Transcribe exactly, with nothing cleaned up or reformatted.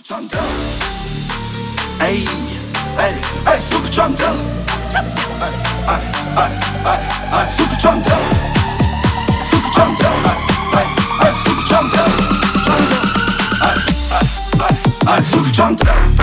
Çanta. Ey, ey, ey, super çanta. Ay, ay, ay, ay, ay, super çanta. Super çanta. Ay, ay, ay, super çanta. Çanta. Ay, ay, ay, ay, super çanta.